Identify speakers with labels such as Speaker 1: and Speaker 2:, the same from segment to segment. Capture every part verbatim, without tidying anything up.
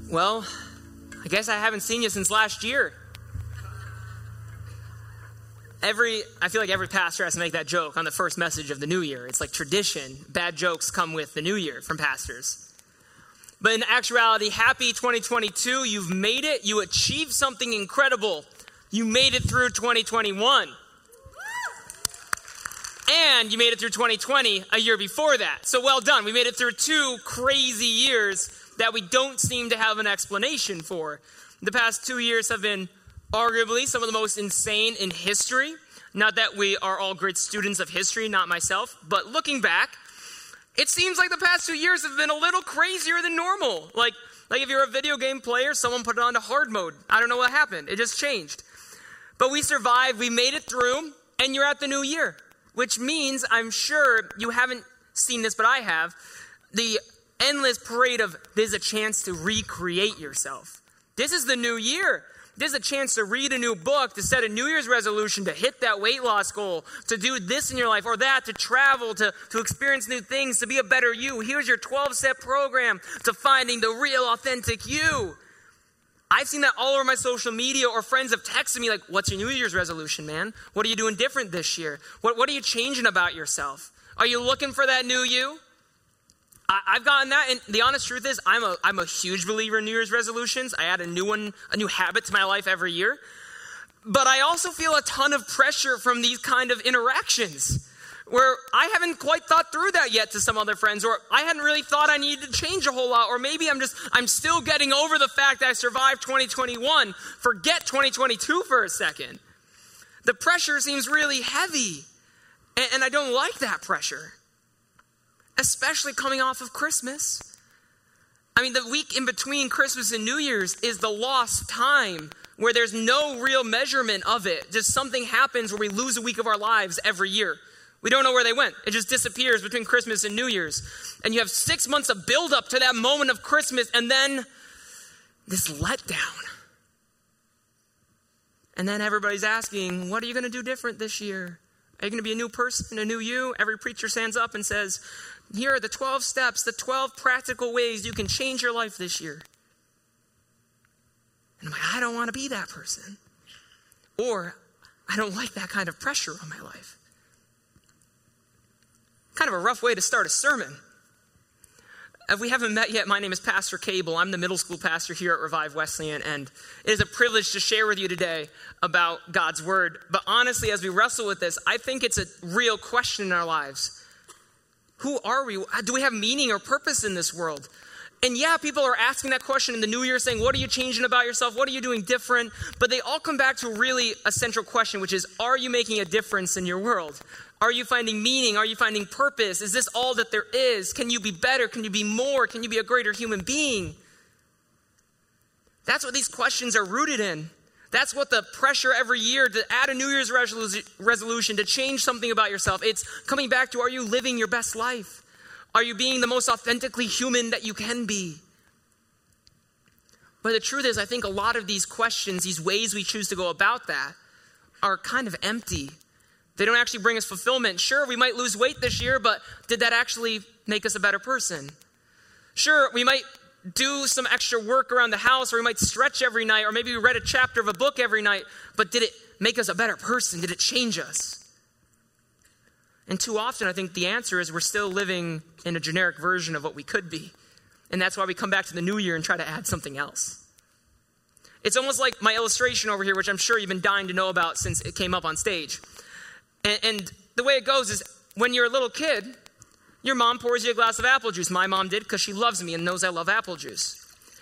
Speaker 1: Well, I guess I haven't seen you since last year. Every, I feel like every pastor has to make that joke on the first message of the new year. It's like tradition. Bad jokes come with the new year from pastors. But in actuality, happy twenty twenty-two. You've made it. You achieved something incredible. You made it through twenty twenty-one. And you made it through twenty twenty, a year before that. So well done. We made it through two crazy years that we don't seem to have an explanation for. The past two years have been arguably some of the most insane in history. Not that we are all great students of history, not myself, but looking back, it seems like the past two years have been a little crazier than normal. Like, like if you're a video game player, someone put it on to hard mode. I don't know what happened. It just changed. But we survived, we made it through, and you're at the new year, which means I'm sure you haven't seen this, but I have, the endless parade of there's a chance to recreate yourself. This is the new year. There's a chance to read a new book, to set a New Year's resolution, to hit that weight loss goal, to do this in your life or that, to travel, to, to experience new things, to be a better you. Here's your twelve-step program to finding the real, authentic you. I've seen that all over my social media, or friends have texted me like, what's your New Year's resolution, man? What are you doing different this year? What, what are you changing about yourself? Are you looking for that new you? I've gotten that, and the honest truth is I'm a I'm a huge believer in New Year's resolutions. I add a new one, a new habit to my life every year. But I also feel a ton of pressure from these kind of interactions where I haven't quite thought through that yet to some other friends, or I hadn't really thought I needed to change a whole lot, or maybe I'm just, I'm still getting over the fact that I survived twenty twenty-one. Forget twenty twenty-two for a second. The pressure seems really heavy, and, and I don't like that pressure. Especially coming off of Christmas. I mean, the week in between Christmas and New Year's is the lost time where there's no real measurement of it. Just something happens where we lose a week of our lives every year. We don't know where they went. It just disappears between Christmas and New Year's. And you have six months of build up to that moment of Christmas, and then this letdown. And then everybody's asking, what are you going to do different this year? Are you going to be a new person, a new you? Every preacher stands up and says, here are the twelve steps, the twelve practical ways you can change your life this year. And I'm like, I don't want to be that person. Or I don't like that kind of pressure on my life. Kind of a rough way to start a sermon. If we haven't met yet, my name is Pastor Cable. I'm the middle school pastor here at Revive Wesleyan, and it is a privilege to share with you today about God's Word. But honestly, as we wrestle with this, I think it's a real question in our lives. Who are we? Do we have meaning or purpose in this world? And yeah, people are asking that question in the new year, saying, what are you changing about yourself? What are you doing different? But they all come back to really a central question, which is, are you making a difference in your world? Are you finding meaning? Are you finding purpose? Is this all that there is? Can you be better? Can you be more? Can you be a greater human being? That's what these questions are rooted in. That's what the pressure every year to add a New Year's resolution, to change something about yourself. It's coming back to, are you living your best life? Are you being the most authentically human that you can be? But the truth is, I think a lot of these questions, these ways we choose to go about that, are kind of empty. They don't actually bring us fulfillment. Sure, we might lose weight this year, but did that actually make us a better person? Sure, we might do some extra work around the house, or we might stretch every night, or maybe we read a chapter of a book every night, but did it make us a better person? Did it change us? And too often, I think the answer is we're still living in a generic version of what we could be. And that's why we come back to the new year and try to add something else. It's almost like my illustration over here, which I'm sure you've been dying to know about since it came up on stage. And, and the way it goes is, when you're a little kid, your mom pours you a glass of apple juice. My mom did, because she loves me and knows I love apple juice.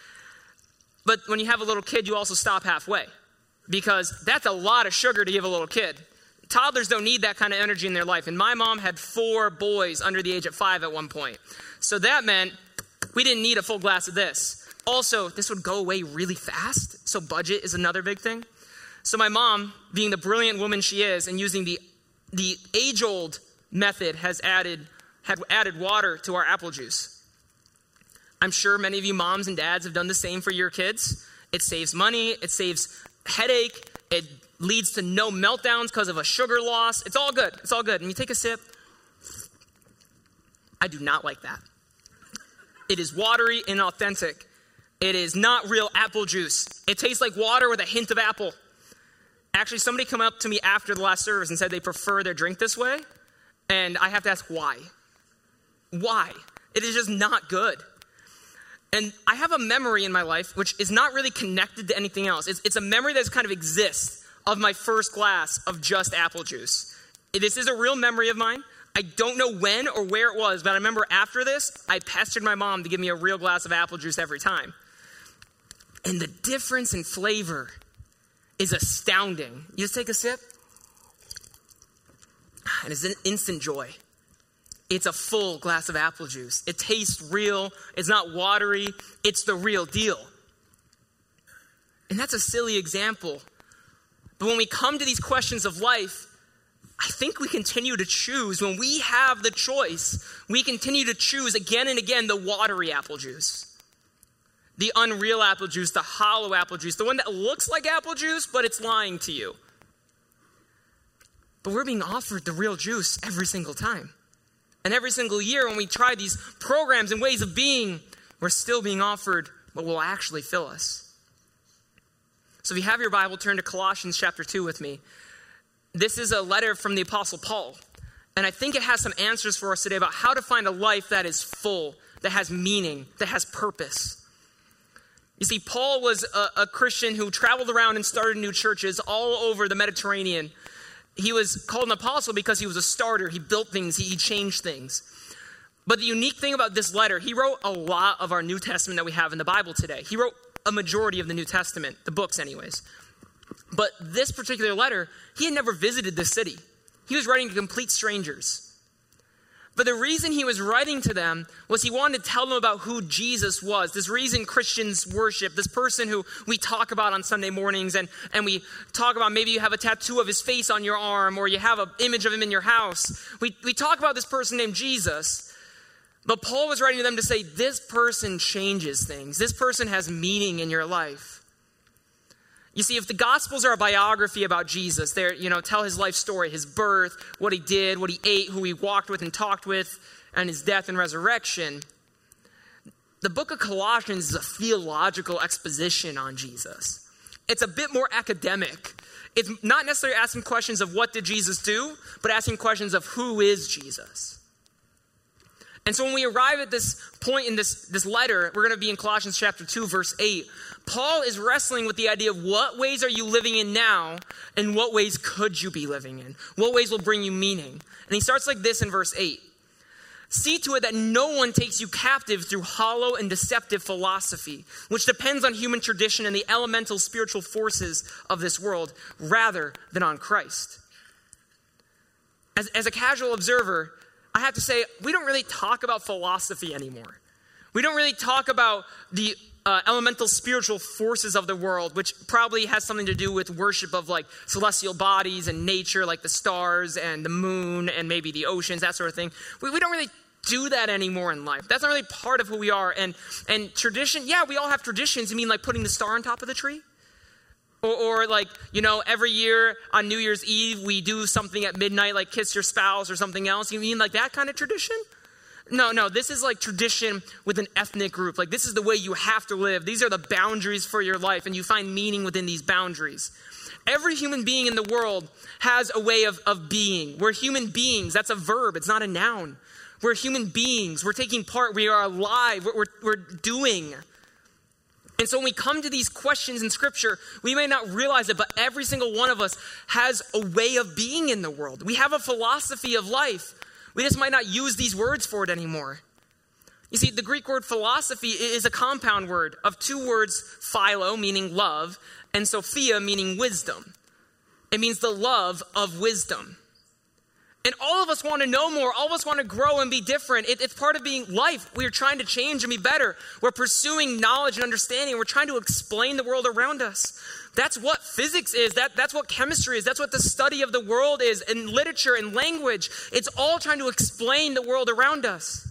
Speaker 1: But when you have a little kid, you also stop halfway, because that's a lot of sugar to give a little kid. Toddlers don't need that kind of energy in their life. And my mom had four boys under the age of five at one point. So that meant we didn't need a full glass of this. Also, this would go away really fast. So budget is another big thing. So my mom, being the brilliant woman she is, and using the, the age-old method, has added had added water to our apple juice. I'm sure many of you moms and dads have done the same for your kids. It saves money. It saves headache. It leads to no meltdowns because of a sugar loss. It's all good. It's all good. And you take a sip. I do not like that. It is watery and inauthentic. It is not real apple juice. It tastes like water with a hint of apple. Actually, somebody came up to me after the last service and said they prefer their drink this way. And I have to ask why. Why? It is just not good. And I have a memory in my life which is not really connected to anything else. It's, it's a memory that kind of exists of my first glass of just apple juice. This is a real memory of mine. I don't know when or where it was, but I remember after this, I pestered my mom to give me a real glass of apple juice every time. And the difference in flavor is astounding. You just take a sip, and it's an instant joy. It's a full glass of apple juice. It tastes real. It's not watery. It's the real deal. And that's a silly example. But when we come to these questions of life, I think we continue to choose. When we have the choice, we continue to choose again and again the watery apple juice. The unreal apple juice, the hollow apple juice, the one that looks like apple juice, but it's lying to you. But we're being offered the real juice every single time. And every single year when we try these programs and ways of being, we're still being offered what will actually fill us. So if you have your Bible, turn to Colossians chapter two with me. This is a letter from the Apostle Paul. And I think it has some answers for us today about how to find a life that is full, that has meaning, that has purpose. You see, Paul was a, a Christian who traveled around and started new churches all over the Mediterranean. He was called an apostle because he was a starter. He built things. He, he changed things. But the unique thing about this letter, he wrote a lot of our New Testament that we have in the Bible today. He wrote a majority of the New Testament, the books anyways. But this particular letter, he had never visited this city. He was writing to complete strangers. But the reason he was writing to them was he wanted to tell them about who Jesus was. This reason Christians worship, this person who we talk about on Sunday mornings, and, and we talk about, maybe you have a tattoo of his face on your arm, or you have an image of him in your house. We, we talk about this person named Jesus. But Paul was writing to them to say, this person changes things. This person has meaning in your life. You see, if the Gospels are a biography about Jesus, they you know tell his life story, his birth, what he did, what he ate, who he walked with and talked with, and his death and resurrection. The book of Colossians is a theological exposition on Jesus. It's a bit more academic. It's not necessarily asking questions of what did Jesus do, but asking questions of who is Jesus. And so when we arrive at this point in this, this letter, we're going to be in Colossians chapter two, verse eight. Paul is wrestling with the idea of what ways are you living in now, and what ways could you be living in? What ways will bring you meaning? And he starts like this in verse eight. See to it that no one takes you captive through hollow and deceptive philosophy, which depends on human tradition and the elemental spiritual forces of this world, rather than on Christ. As, as a casual observer, I have to say, we don't really talk about philosophy anymore. We don't really talk about the uh, elemental spiritual forces of the world, which probably has something to do with worship of like celestial bodies and nature, like the stars and the moon and maybe the oceans, that sort of thing. We, we don't really do that anymore in life. That's not really part of who we are. And, and tradition, yeah, we all have traditions. You mean like putting the star on top of the tree? Or, or like, you know, every year on New Year's Eve, we do something at midnight, like kiss your spouse or something else. You mean like that kind of tradition? No, no, this is like tradition with an ethnic group. Like this is the way you have to live. These are the boundaries for your life, and you find meaning within these boundaries. Every human being in the world has a way of, of being. We're human beings. That's a verb. It's not a noun. We're human beings. We're taking part. We are alive. We're, we're, we're doing. And so when we come to these questions in Scripture, we may not realize it, but every single one of us has a way of being in the world. We have a philosophy of life. We just might not use these words for it anymore. You see, the Greek word philosophy is a compound word of two words, philo, meaning love, and sophia, meaning wisdom. It means the love of wisdom. And all of us want to know more. All of us want to grow and be different. It, it's part of being life. We are trying to change and be better. We're pursuing knowledge and understanding. We're trying to explain the world around us. That's what physics is. That, that's what chemistry is. That's what the study of the world is, and literature and language. It's all trying to explain the world around us.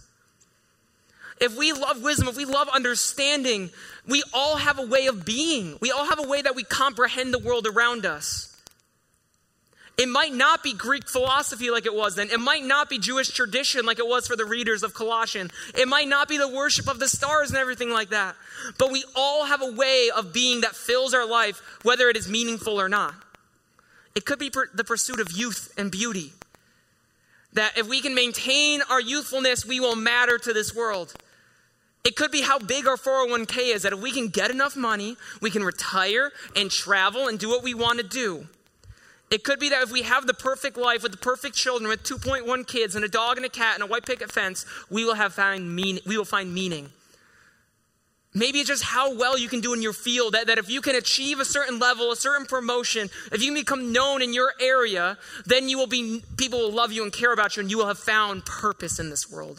Speaker 1: If we love wisdom, if we love understanding, we all have a way of being. We all have a way that we comprehend the world around us. It might not be Greek philosophy like it was then. It might not be Jewish tradition like it was for the readers of Colossians. It might not be the worship of the stars and everything like that. But we all have a way of being that fills our life, whether it is meaningful or not. It could be per- the pursuit of youth and beauty. That if we can maintain our youthfulness, we will matter to this world. It could be how big our four oh one k is, that if we can get enough money, we can retire and travel and do what we want to do. It could be that if we have the perfect life with the perfect children, with two point one kids and a dog and a cat and a white picket fence, we will have find mean, we will find meaning. Maybe it's just how well you can do in your field, that, that if you can achieve a certain level, a certain promotion, if you can become known in your area, then you will be, people will love you and care about you, and you will have found purpose in this world.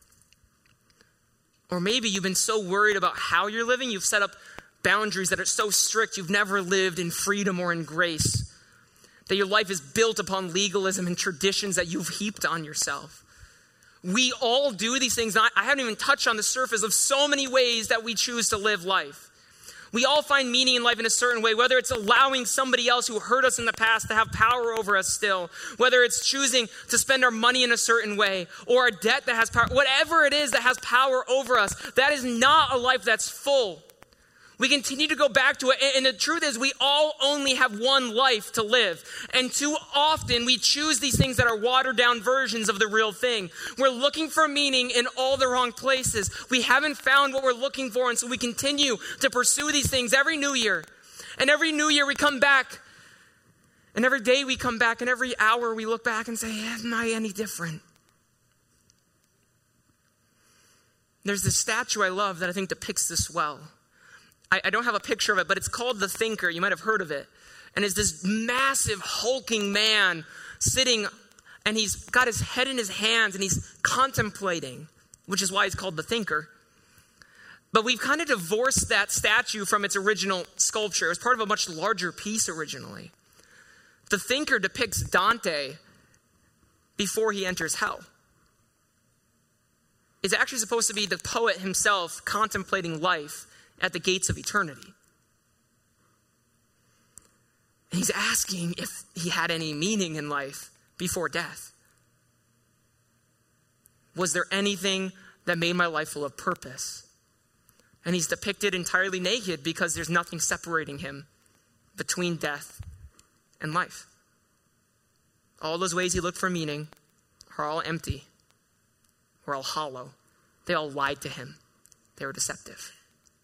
Speaker 1: Or maybe you've been so worried about how you're living, you've set up boundaries that are so strict, you've never lived in freedom or in grace. That your life is built upon legalism and traditions that you've heaped on yourself. We all do these things. I, I haven't even touched on the surface of so many ways that we choose to live life. We all find meaning in life in a certain way, whether it's allowing somebody else who hurt us in the past to have power over us still, whether it's choosing to spend our money in a certain way, or a debt that has power, whatever it is that has power over us, that is not a life that's full. We continue to go back to it. And the truth is, we all only have one life to live. And too often we choose these things that are watered down versions of the real thing. We're looking for meaning in all the wrong places. We haven't found what we're looking for. And so we continue to pursue these things every new year. And every new year we come back. And every day we come back. And every hour we look back and say, am I any different? There's this statue I love that I think depicts this well. I don't have a picture of it, but it's called The Thinker. You might have heard of it. And it's this massive, hulking man sitting, and he's got his head in his hands, and he's contemplating, which is why he's called The Thinker. But we've kind of divorced that statue from its original sculpture. It was part of a much larger piece originally. The Thinker depicts Dante before he enters hell. It's actually supposed to be the poet himself contemplating life at the gates of eternity. And he's asking if he had any meaning in life before death. Was there anything that made my life full of purpose? And he's depicted entirely naked because there's nothing separating him between death and life. All those ways he looked for meaning are all empty, were all hollow. They all lied to him. They were deceptive.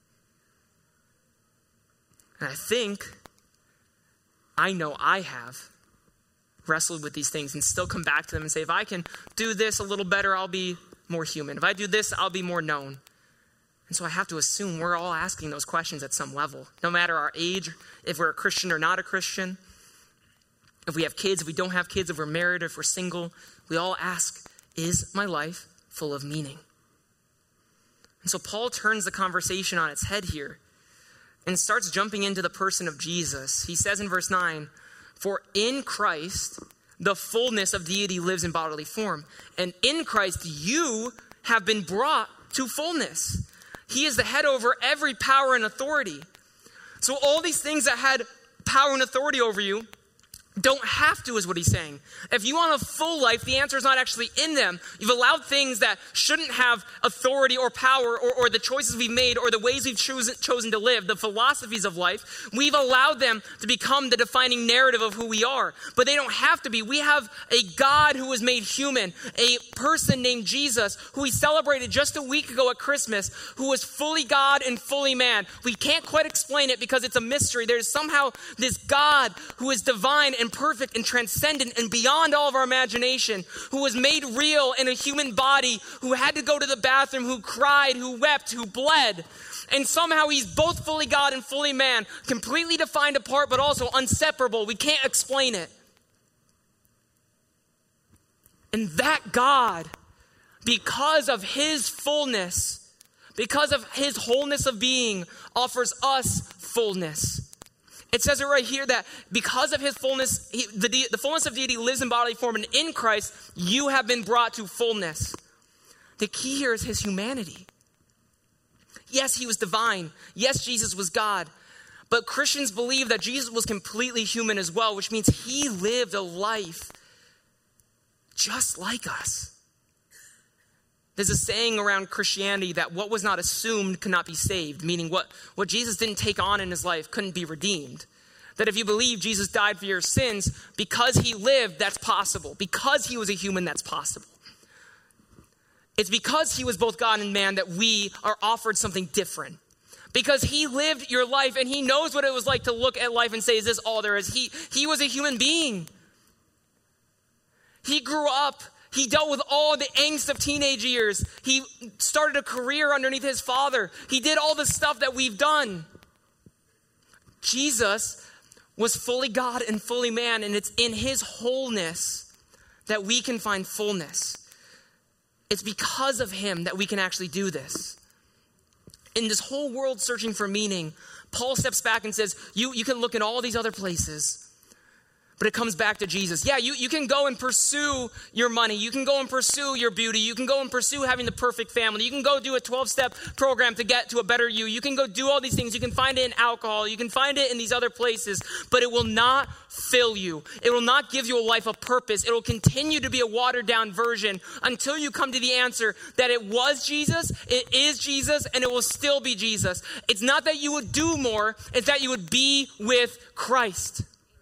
Speaker 1: And I think, I know I have wrestled with these things and still come back to them and say, if I can do this a little better, I'll be more human. If I do this, I'll be more known. And so I have to assume we're all asking those questions at some level, no matter our age, if we're a Christian or not a Christian, if we have kids, if we don't have kids, if we're married, or if we're single, we all ask, is my life full of meaning? And so Paul turns the conversation on its head here and starts jumping into the person of Jesus. He says in verse nine, for in Christ, the fullness of deity lives in bodily form. And in Christ, you have been brought to fullness. He is the head over every power and authority. So all these things that had power and authority over you don't have to, is what he's saying. If you want a full life, the answer is not actually in them. You've allowed things that shouldn't have authority or power, or, or the choices we've made, or the ways we've chosen, chosen to live, the philosophies of life. We've allowed them to become the defining narrative of who we are. But they don't have to be. We have a God who was made human, a person named Jesus, who we celebrated just a week ago at Christmas, who was fully God and fully man. We can't quite explain it because it's a mystery. There's somehow this God who is divine and perfect and transcendent and beyond all of our imagination, who was made real in a human body, who had to go to the bathroom, who cried, who wept, who bled. And somehow he's both fully God and fully man, completely defined apart, but also inseparable. We can't explain it. And that God, because of his fullness, because of his wholeness of being, offers us fullness. It says it right here that because of his fullness, he, the, the fullness of deity lives in bodily form, and in Christ, you have been brought to fullness. The key here is his humanity. Yes, he was divine. Yes, Jesus was God. But Christians believe that Jesus was completely human as well, which means he lived a life just like us. There's a saying around Christianity that what was not assumed could not be saved, meaning what, what Jesus didn't take on in his life couldn't be redeemed. That if you believe Jesus died for your sins, because he lived, that's possible. Because he was a human, that's possible. It's because he was both God and man that we are offered something different. Because he lived your life and he knows what it was like to look at life and say, is this all there is? He, he was a human being. He grew up. He dealt with all the angst of teenage years. He started a career underneath his father. He did all the stuff that we've done. Jesus was fully God and fully man, and it's in his wholeness that we can find fullness. It's because of him that we can actually do this. In this whole world searching for meaning, Paul steps back and says, you, you can look in all these other places, but it comes back to Jesus. Yeah, you, you can go and pursue your money. You can go and pursue your beauty. You can go and pursue having the perfect family. You can go do a twelve-step program to get to a better you. You can go do all these things. You can find it in alcohol. You can find it in these other places, but it will not fill you. It will not give you a life of purpose. It will continue to be a watered-down version until you come to the answer that it was Jesus, it is Jesus, and it will still be Jesus. It's not that you would do more. It's that you would be with Christ.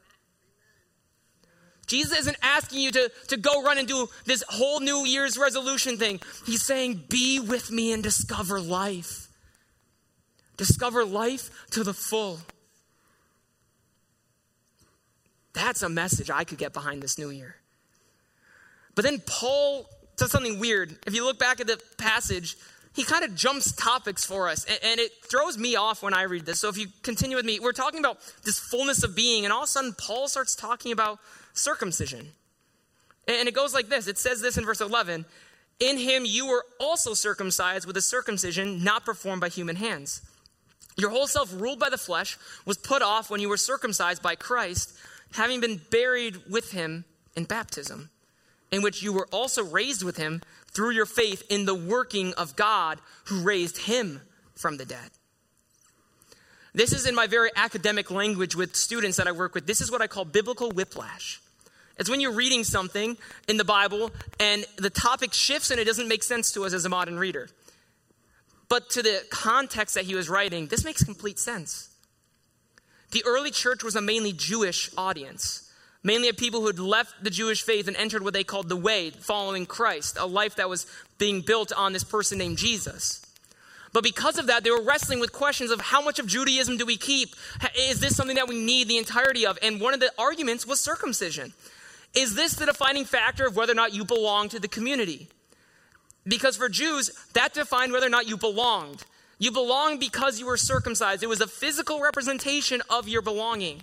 Speaker 1: Jesus isn't asking you to, to go run and do this whole New Year's resolution thing. He's saying, be with me and discover life. Discover life to the full. That's a message I could get behind this new year. But then Paul does something weird. If you look back at the passage, he kind of jumps topics for us. And, and it throws me off when I read this. So if you continue with me, we're talking about this fullness of being. And all of a sudden, Paul starts talking about circumcision. And it goes like this. It says this in verse eleven. In him you were also circumcised with a circumcision not performed by human hands. Your whole self ruled by the flesh was put off when you were circumcised by Christ, having been buried with him in baptism, in which you were also raised with him through your faith in the working of God who raised him from the dead. This is in my very academic language with students that I work with. This is what I call biblical whiplash. It's when you're reading something in the Bible and the topic shifts and it doesn't make sense to us as a modern reader. But to the context that he was writing, this makes complete sense. The early church was a mainly Jewish audience, mainly of people who had left the Jewish faith and entered what they called the way, following Christ, a life that was being built on this person named Jesus. But because of that, they were wrestling with questions of how much of Judaism do we keep? Is this something that we need the entirety of? And one of the arguments was circumcision. Is this the defining factor of whether or not you belong to the community? Because for Jews, that defined whether or not you belonged. You belonged because you were circumcised. It was a physical representation of your belonging.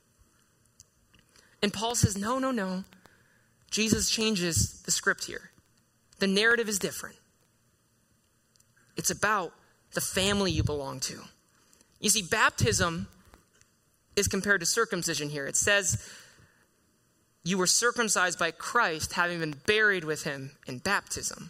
Speaker 1: And Paul says, no, no, no. Jesus changes the script here. The narrative is different. It's about the family you belong to. You see, baptism is compared to circumcision here. It says, you were circumcised by Christ, having been buried with him in baptism.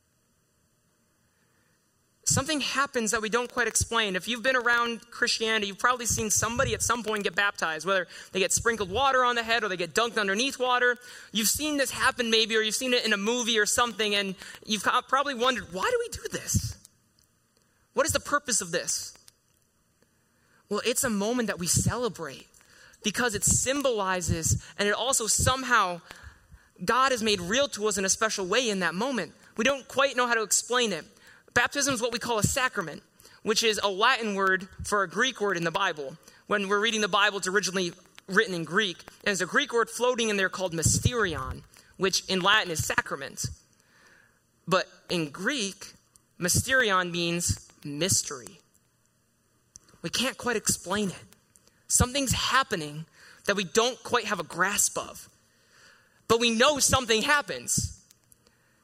Speaker 1: Something happens that we don't quite explain. If you've been around Christianity, you've probably seen somebody at some point get baptized, whether they get sprinkled water on the head or they get dunked underneath water. You've seen this happen maybe, or you've seen it in a movie or something, and you've probably wondered, why do we do this? What is the purpose of this? Well, it's a moment that we celebrate because it symbolizes, and it also somehow, God is made real to us in a special way in that moment. We don't quite know how to explain it. Baptism is what we call a sacrament, which is a Latin word for a Greek word in the Bible. When we're reading the Bible, it's originally written in Greek. And there's a Greek word floating in there called mysterion, which in Latin is sacrament. But in Greek, mysterion means mystery. We can't quite explain it. Something's happening that we don't quite have a grasp of. But we know something happens.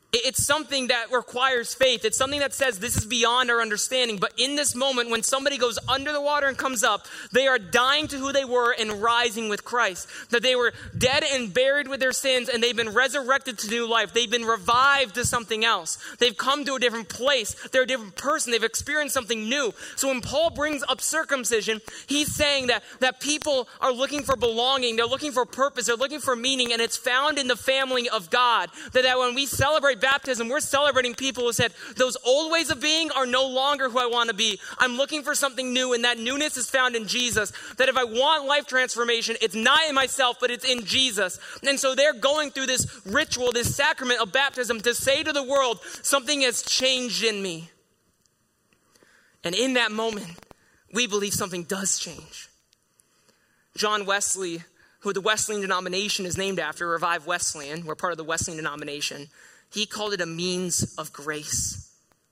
Speaker 1: It's something that requires faith. It's something that says this is beyond our understanding. But in this moment, when somebody goes under the water and comes up, they are dying to who they were and rising with Christ. That they were dead and buried with their sins, and they've been resurrected to new life. They've been revived to something else. They've come to a different place. They're a different person. They've experienced something new. So when Paul brings up circumcision, he's saying that, that people are looking for belonging. They're looking for purpose. They're looking for meaning, and it's found in the family of God. That, that when we celebrate baptism, we're celebrating people who said, those old ways of being are no longer who I want to be. I'm looking for something new, and that newness is found in Jesus. That if I want life transformation, it's not in myself, but it's in Jesus. And so they're going through this ritual, this sacrament of baptism to say to the world, something has changed in me. And in that moment, we believe something does change. John Wesley, who the Wesleyan denomination is named after, Revive Wesleyan, we're part of the Wesleyan denomination, he called it a means of grace.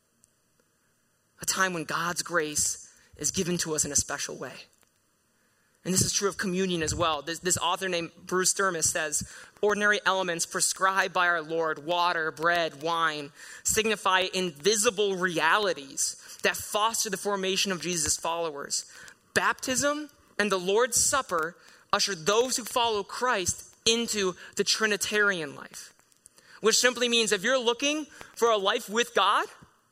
Speaker 1: A time when God's grace is given to us in a special way. And this is true of communion as well. This, this author named Bruce Dermis says, ordinary elements prescribed by our Lord, water, bread, wine, signify invisible realities that foster the formation of Jesus' followers. Baptism and the Lord's Supper usher those who follow Christ into the Trinitarian life. Which simply means if you're looking for a life with God,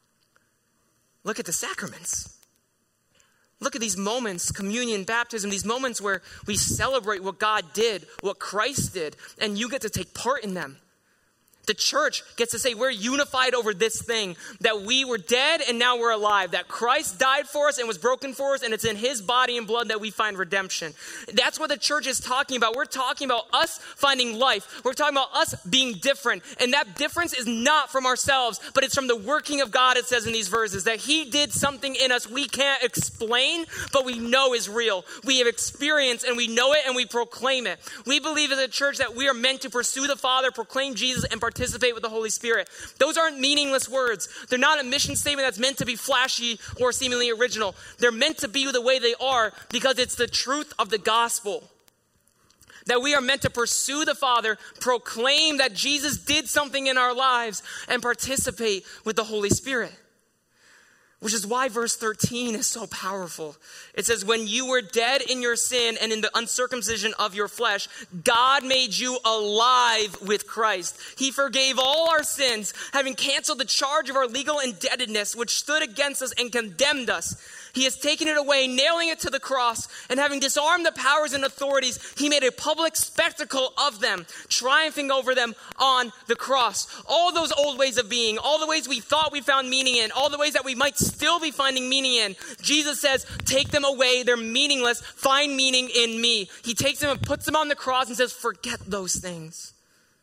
Speaker 1: look at the sacraments. Look at these moments, communion, baptism, these moments where we celebrate what God did, what Christ did, and you get to take part in them. The church gets to say we're unified over this thing, that we were dead and now we're alive, that Christ died for us and was broken for us, and it's in his body and blood that we find redemption. That's what the church is talking about. We're talking about us finding life. We're talking about us being different. And that difference is not from ourselves, but it's from the working of God, it says in these verses, that he did something in us we can't explain, but we know is real. We have experienced and we know it and we proclaim it. We believe as a church that we are meant to pursue the Father, proclaim Jesus, and participate with the Holy Spirit. Those aren't meaningless words. They're not a mission statement that's meant to be flashy or seemingly original. They're meant to be the way they are because it's the truth of the gospel. That we are meant to pursue the Father, proclaim that Jesus did something in our lives, and participate with the Holy Spirit. Which is why verse thirteen is so powerful. It says, when you were dead in your sin and in the uncircumcision of your flesh, God made you alive with Christ. He forgave all our sins, having canceled the charge of our legal indebtedness, which stood against us and condemned us. He has taken it away, nailing it to the cross, and having disarmed the powers and authorities, he made a public spectacle of them, triumphing over them on the cross. All those old ways of being, all the ways we thought we found meaning in, all the ways that we might still be finding meaning in, Jesus says, take them away, they're meaningless, find meaning in me. He takes them and puts them on the cross and says, forget those things.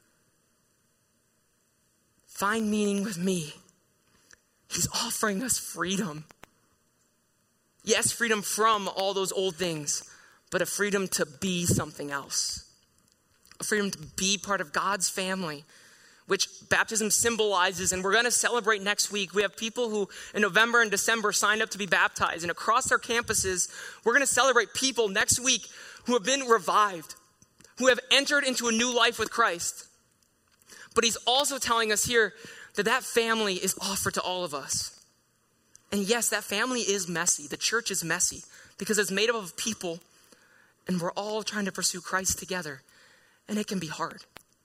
Speaker 1: Find meaning with me. He's offering us freedom. Yes, freedom from all those old things, but a freedom to be something else. A freedom to be part of God's family, which baptism symbolizes, and we're going to celebrate next week. We have people who in November and December signed up to be baptized, and across our campuses, we're going to celebrate people next week who have been revived, who have entered into a new life with Christ. But he's also telling us here that that family is offered to all of us. And yes, that family is messy. The church is messy because it's made up of people and we're all trying to pursue Christ together. And it can be hard.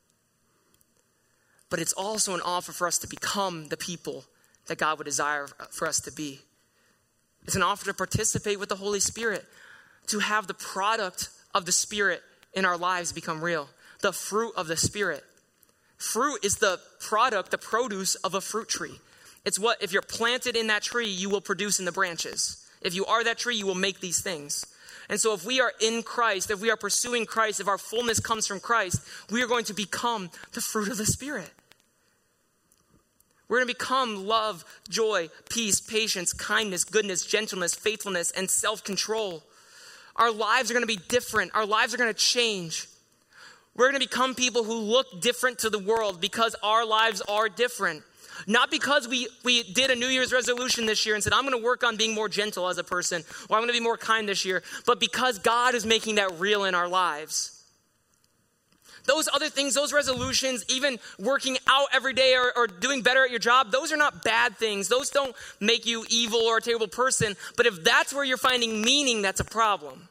Speaker 1: But it's also an offer for us to become the people that God would desire for us to be. It's an offer to participate with the Holy Spirit, to have the product of the Spirit in our lives become real. The fruit of the Spirit. Fruit is the product, the produce of a fruit tree. It's what, if you're planted in that tree, you will produce in the branches. If you are that tree, you will make these things. And so if we are in Christ, if we are pursuing Christ, if our fullness comes from Christ, we are going to become the fruit of the Spirit. We're going to become love, joy, peace, patience, kindness, goodness, gentleness, faithfulness, and self-control. Our lives are going to be different. Our lives are going to change. We're going to become people who look different to the world because our lives are different. Not because we, we did a New Year's resolution this year and said, I'm going to work on being more gentle as a person, or I'm going to be more kind this year, but because God is making that real in our lives. Those other things, those resolutions, even working out every day or, or doing better at your job, those are not bad things. Those don't make you evil or a terrible person. But if that's where you're finding meaning, that's a problem.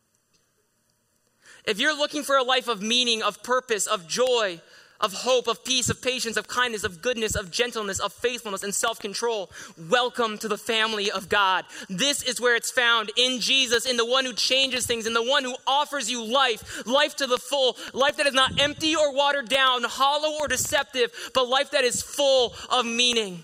Speaker 1: If you're looking for a life of meaning, of purpose, of joy, of hope, of peace, of patience, of kindness, of goodness, of gentleness, of faithfulness, and self-control, welcome to the family of God. This is where it's found, in Jesus, in the one who changes things, in the one who offers you life, life to the full, life that is not empty or watered down, hollow or deceptive, but life that is full of meaning.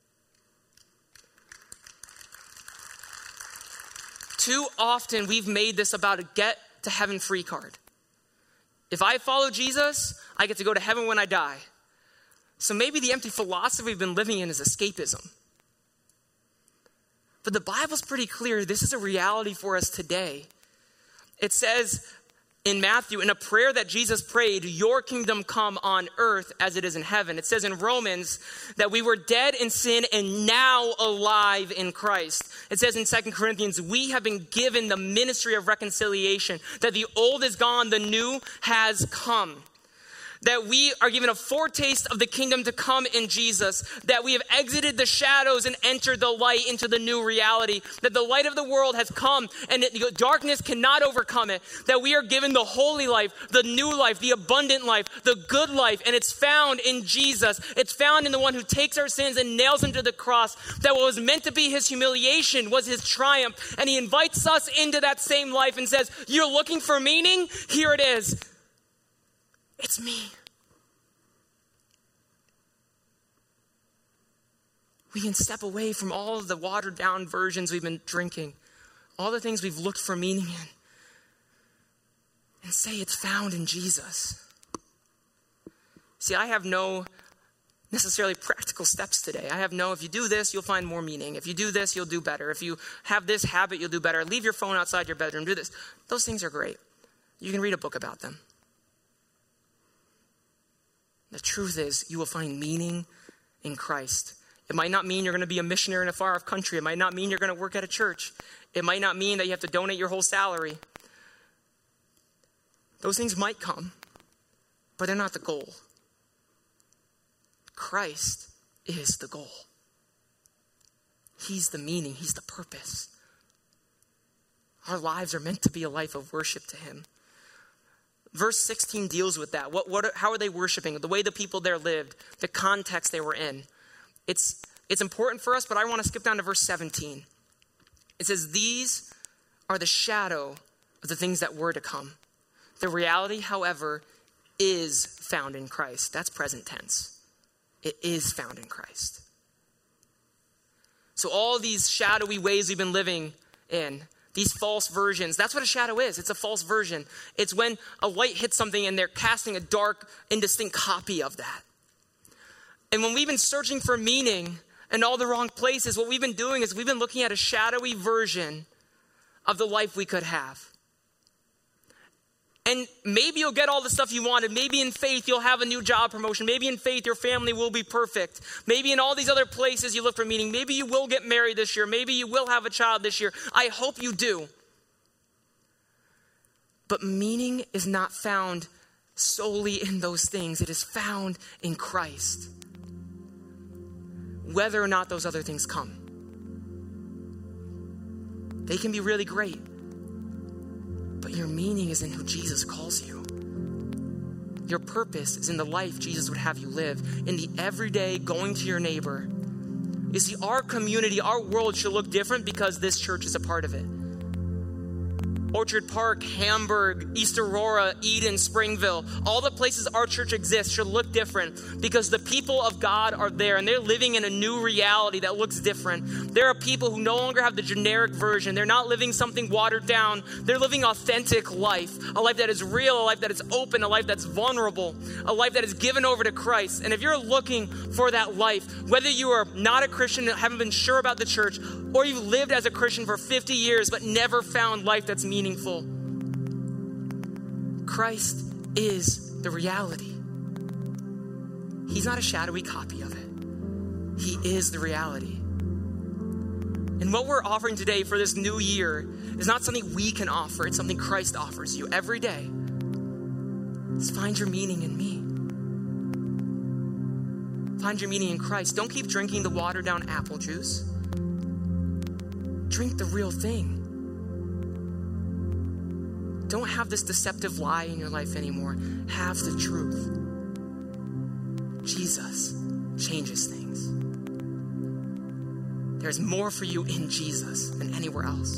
Speaker 1: Too often we've made this about a get to heaven free card. If I follow Jesus, I get to go to heaven when I die. So maybe the empty philosophy we've been living in is escapism. But the Bible's pretty clear. This is a reality for us today. It says in Matthew, in a prayer that Jesus prayed, your kingdom come on earth as it is in heaven. It says in Romans that we were dead in sin and now alive in Christ. It says in Second Corinthians, we have been given the ministry of reconciliation, that the old is gone, the new has come. That we are given a foretaste of the kingdom to come in Jesus, that we have exited the shadows and entered the light into the new reality, that the light of the world has come and it, darkness cannot overcome it, that we are given the holy life, the new life, the abundant life, the good life, and it's found in Jesus. It's found in the one who takes our sins and nails them to the cross, that what was meant to be his humiliation was his triumph, and he invites us into that same life and says, you're looking for meaning? Here it is. It's me. We can step away from all of the watered down versions we've been drinking, all the things we've looked for meaning in, and say it's found in Jesus. See, I have no necessarily practical steps today. I have no, if you do this, you'll find more meaning. If you do this, you'll do better. If you have this habit, you'll do better. Leave your phone outside your bedroom. Do this. Those things are great. You can read a book about them. The truth is, you will find meaning in Christ. It might not mean you're going to be a missionary in a far-off country. It might not mean you're going to work at a church. It might not mean that you have to donate your whole salary. Those things might come, but they're not the goal. Christ is the goal. He's the meaning. He's the purpose. Our lives are meant to be a life of worship to him. Verse sixteen deals with that. What, what, how are they worshiping? The way the people there lived, the context they were in. It's, it's important for us, but I want to skip down to verse seventeen. It says, these are the shadow of the things that were to come. The reality, however, is found in Christ. That's present tense. It is found in Christ. So all these shadowy ways we've been living in, these false versions, that's what a shadow is. It's a false version. It's when a light hits something and they're casting a dark, indistinct copy of that. And when we've been searching for meaning in all the wrong places, what we've been doing is we've been looking at a shadowy version of the life we could have. And maybe you'll get all the stuff you wanted. Maybe in faith you'll have a new job promotion. Maybe in faith your family will be perfect. Maybe in all these other places you look for meaning. Maybe you will get married this year. Maybe you will have a child this year. I hope you do. But meaning is not found solely in those things. It is found in Christ. Whether or not those other things come. They can be really great. But your meaning is in who Jesus calls you. Your purpose is in the life Jesus would have you live. In the everyday going to your neighbor. You see, our community, our world should look different because this church is a part of it. Orchard Park, Hamburg, East Aurora, Eden, Springville, all the places our church exists should look different because the people of God are there and they're living in a new reality that looks different. There are people who no longer have the generic version. They're not living something watered down. They're living authentic life, a life that is real, a life that is open, a life that's vulnerable, a life that is given over to Christ. And if you're looking for that life, whether you are not a Christian, haven't been sure about the church, or you've lived as a Christian for fifty years but never found life that's meaningful, meaningful. Christ is the reality. He's not a shadowy copy of it. He is the reality. And what we're offering today for this new year is not something we can offer. It's something Christ offers you every day. is find your meaning in me. Find your meaning in Christ. Don't keep drinking the watered down apple juice. Drink the real thing. Don't have this deceptive lie in your life anymore. Have the truth. Jesus changes things. There's more for you in Jesus than anywhere else.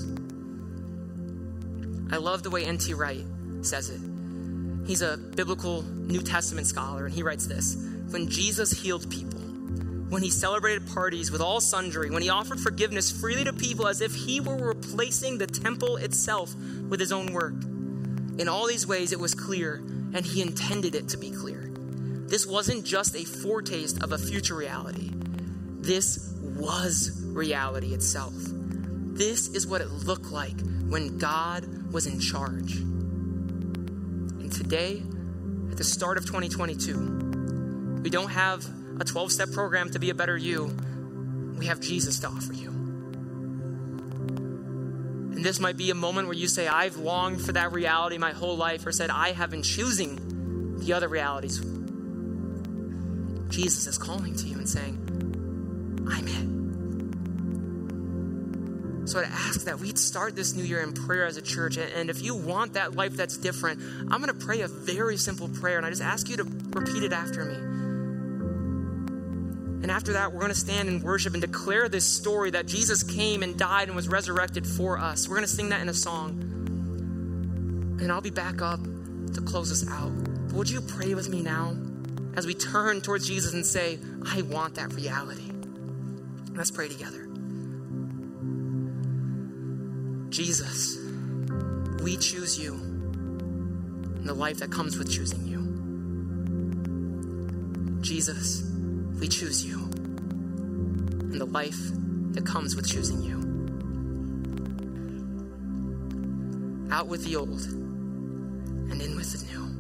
Speaker 1: I love the way N T Wright says it. He's a biblical New Testament scholar, and he writes this: when Jesus healed people, when he celebrated parties with all sundry, when he offered forgiveness freely to people as if he were replacing the temple itself with his own work, in all these ways it was clear, and he intended it to be clear. This wasn't just a foretaste of a future reality. This was reality itself. This is what it looked like when God was in charge. And today, at the start of twenty twenty-two, we don't have a twelve-step program to be a better you. We have Jesus to offer you. And this might be a moment where you say, I've longed for that reality my whole life, or said, I have been choosing the other realities. Jesus is calling to you and saying, I'm it. So I'd ask that we'd start this new year in prayer as a church. And if you want that life that's different, I'm going to pray a very simple prayer. And I just ask you to repeat it after me. And after that, we're going to stand and worship and declare this story that Jesus came and died and was resurrected for us. We're going to sing that in a song. And I'll be back up to close us out. But would you pray with me now as we turn towards Jesus and say, I want that reality? Let's pray together. Jesus, we choose you and the life that comes with choosing you. Jesus, we choose you and the life that comes with choosing you. Out with the old and in with the new.